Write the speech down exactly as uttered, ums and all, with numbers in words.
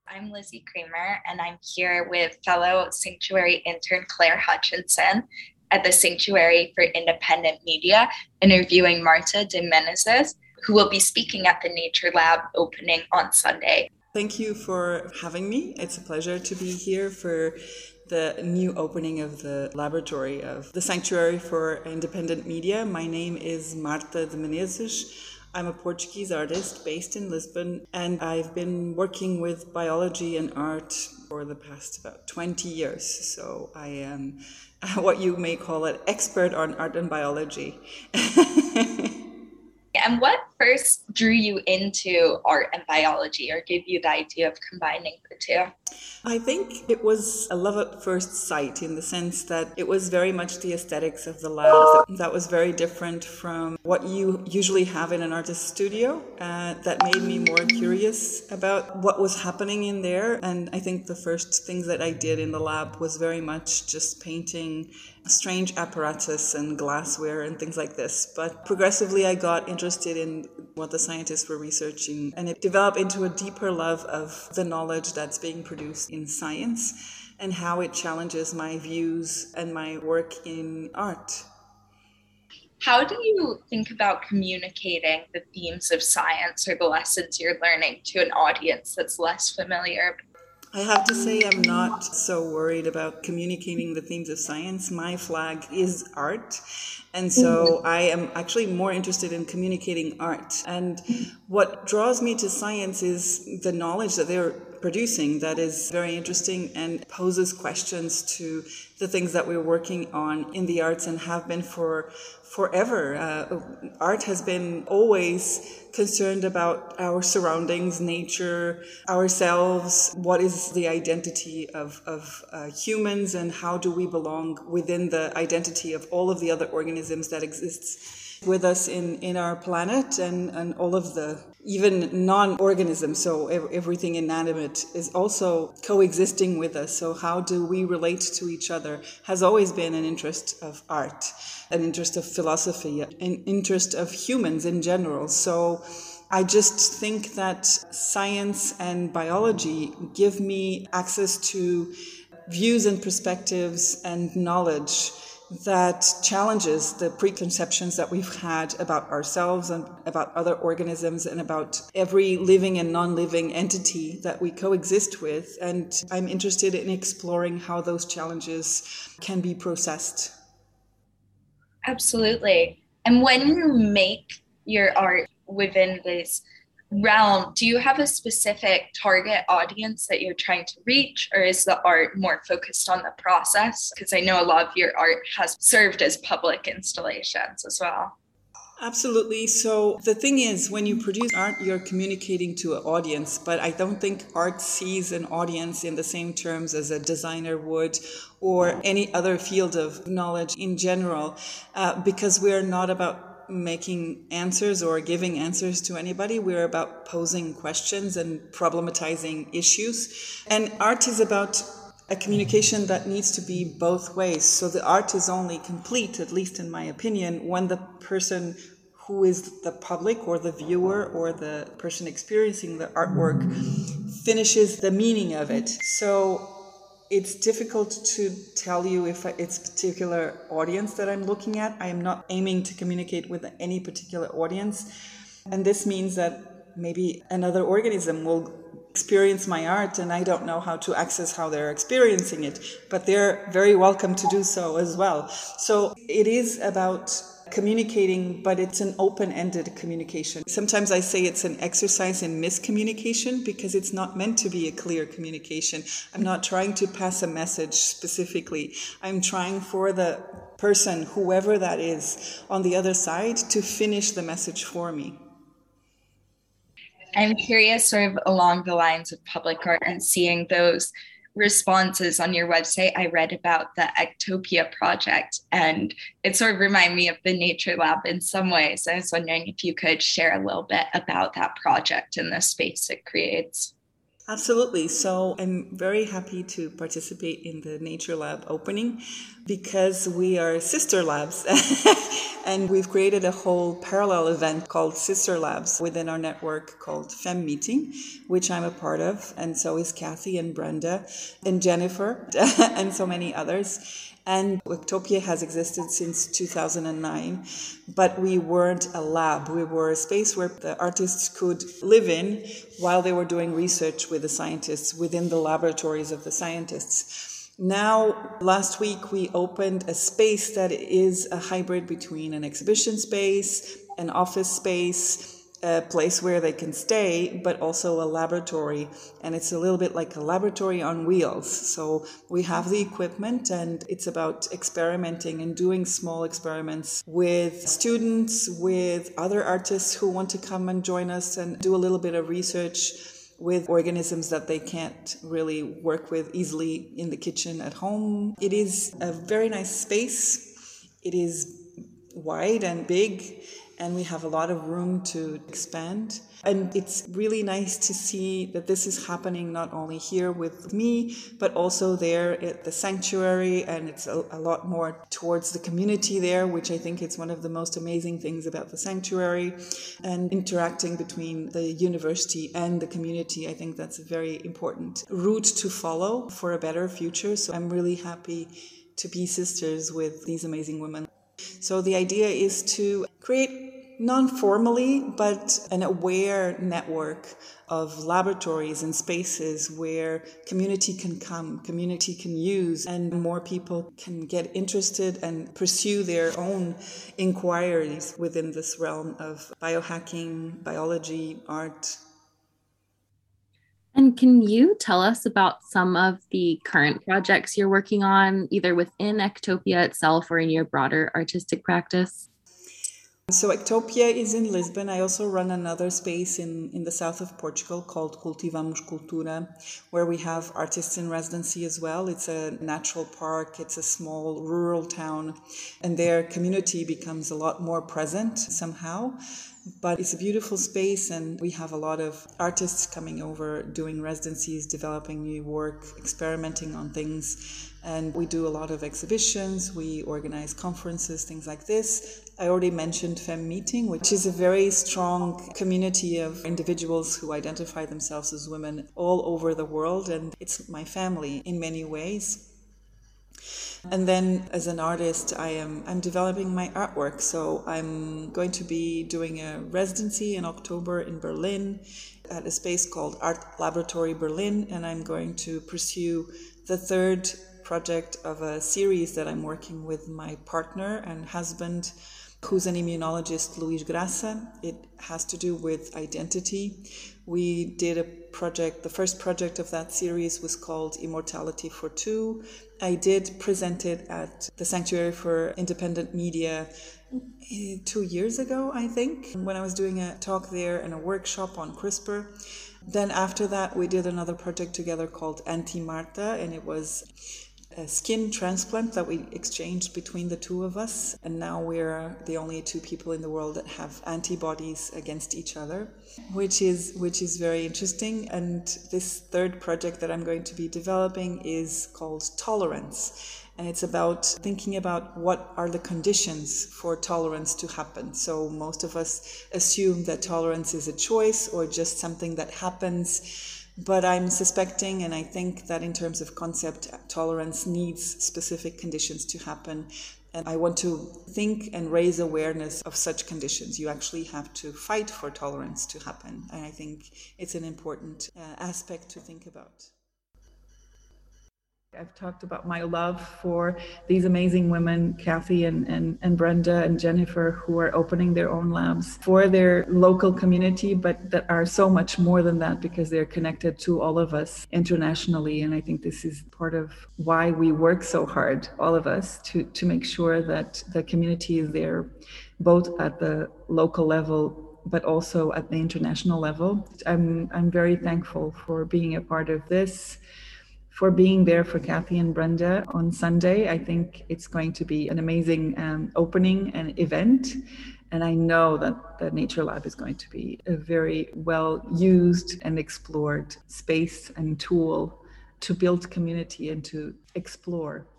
I'm Lizzie Kramer, and I'm here with fellow Sanctuary intern Claire Hutchinson at the Sanctuary for Independent Media, interviewing Marta de Menezes, who will be speaking at the Nature Lab opening on Sunday. Thank you for having me. It's a pleasure to be here for the new opening of the laboratory of the Sanctuary for Independent Media. My name is Marta de Menezes. I'm a Portuguese artist based in Lisbon, and I've been working with biology and art for the past about twenty years. So I am what you may call an expert on art and biology. And what first drew you into art and biology, or gave you the idea of combining the two? I think it was a love at first sight, in the sense that it was very much the aesthetics of the lab that was very different from what you usually have in an artist's studio. Uh, that made me more curious about what was happening in there. And I think the first things that I did in the lab was very much just painting strange apparatus and glassware and things like this. But progressively I got interested in what the scientists were researching, and it developed into a deeper love of the knowledge that's being produced in science and how it challenges my views and my work in art. How do you think about communicating the themes of science or the lessons you're learning to an audience that's less familiar? I have to say I'm not so worried about communicating the themes of science. My flag is art. And so I am actually more interested in communicating art. And what draws me to science is the knowledge that they're producing that is very interesting and poses questions to the things that we're working on in the arts and have been for forever. Uh, art has been always concerned about our surroundings, nature, ourselves, what is the identity of, of uh, humans, and how do we belong within the identity of all of the other organisms that exists with us in, in our planet, and, and all of the even non-organisms, so everything inanimate is also coexisting with us. So how do we relate to each other has always been an interest of art, an interest of philosophy, an interest of humans in general. So I just think that science and biology give me access to views and perspectives and knowledge that challenges the preconceptions that we've had about ourselves and about other organisms and about every living and non-living entity that we coexist with. And I'm interested in exploring how those challenges can be processed. Absolutely. And when you make your art within this realm, do you have a specific target audience that you're trying to reach, or is the art more focused on the process? Because I know a lot of your art has served as public installations as well. Absolutely. So the thing is, when you produce art, you're communicating to an audience, but I don't think art sees an audience in the same terms as a designer would, or any other field of knowledge in general, uh, because we're not about making answers or giving answers to anybody. We're about posing questions and problematizing issues. And art is about a communication that needs to be both ways. So the art is only complete, at least in my opinion, when the person who is the public or the viewer or the person experiencing the artwork finishes the meaning of it. So it's difficult to tell you if it's a particular audience that I'm looking at. I am not aiming to communicate with any particular audience. And this means that maybe another organism will experience my art and I don't know how to access how they're experiencing it, but they're very welcome to do so as well. So it is about communicating, but it's an open-ended communication. Sometimes I say it's an exercise in miscommunication because it's not meant to be a clear communication. I'm not trying to pass a message specifically. I'm trying for the person, whoever that is, on the other side to finish the message for me. I'm curious, sort of along the lines of public art and seeing those responses on your website. I read about the Ectopia project, and it sort of reminded me of the Nature Lab in some ways. I was wondering if you could share a little bit about that project and the space it creates. Absolutely. So I'm very happy to participate in the Nature Lab opening. Because we are sister labs. And we've created a whole parallel event called Sister Labs within our network called Fem Meeting, which I'm a part of. And so is Kathy and Brenda and Jennifer and so many others. And Ectopia has existed since two thousand nine, but we weren't a lab. We were a space where the artists could live in while they were doing research with the scientists within the laboratories of the scientists. Now, last week, we opened a space that is a hybrid between an exhibition space, an office space, a place where they can stay, but also a laboratory. And it's a little bit like a laboratory on wheels. So we have the equipment, and it's about experimenting and doing small experiments with students, with other artists who want to come and join us and do a little bit of research with organisms that they can't really work with easily in the kitchen at home. It is a very nice space. It is wide and big, and we have a lot of room to expand. And it's really nice to see that this is happening not only here with me, but also there at the sanctuary, and it's a, a lot more towards the community there, which I think is one of the most amazing things about the sanctuary, and interacting between the university and the community. I think that's a very important route to follow for a better future. So I'm really happy to be sisters with these amazing women. So the idea is to create non-formally, but an aware network of laboratories and spaces where community can come, community can use, and more people can get interested and pursue their own inquiries within this realm of biohacking, biology, art. And can you tell us about some of the current projects you're working on, either within Ectopia itself or in your broader artistic practice? So Ectopia is in Lisbon. I also run another space in, in the south of Portugal called Cultivamos Cultura, where we have artists in residency as well. It's a natural park. It's a small rural town, and their community becomes a lot more present somehow. But it's a beautiful space, and we have a lot of artists coming over, doing residencies, developing new work, experimenting on things. And we do a lot of exhibitions, we organize conferences, things like this. I already mentioned Fem Meeting, which is a very strong community of individuals who identify themselves as women all over the world, and it's my family in many ways. And then as an artist, I am I'm developing my artwork. So I'm going to be doing a residency in October in Berlin at a space called Art Laboratory Berlin, and I'm going to pursue the third project of a series that I'm working with my partner and husband, who's an immunologist, Luis Graça. It has to do with identity. We did a project, the first project of that series was called Immortality for Two. I did present it at the Sanctuary for Independent Media two years ago, I think, when I was doing a talk there and a workshop on CRISPR. Then after that, we did another project together called Anti-Marta, and it was a skin transplant that we exchanged between the two of us. And now we're the only two people in the world that have antibodies against each other, which is which is very interesting. And this third project that I'm going to be developing is called Tolerance. And it's about thinking about what are the conditions for tolerance to happen. So most of us assume that tolerance is a choice or just something that happens. But I'm suspecting, and I think that in terms of concept, tolerance needs specific conditions to happen. And I want to think and raise awareness of such conditions. You actually have to fight for tolerance to happen. And I think it's an important uh, aspect to think about. I've talked about my love for these amazing women, Kathy and, and, and Brenda and Jennifer, who are opening their own labs for their local community, but that are so much more than that because they're connected to all of us internationally. And I think this is part of why we work so hard, all of us, to, to make sure that the community is there, both at the local level, but also at the international level. I'm, I'm very thankful for being a part of this, for being there for Kathy and Brenda on Sunday. I think it's going to be an amazing um, opening and event. And I know that the Nature Lab is going to be a very well used and explored space and tool to build community and to explore.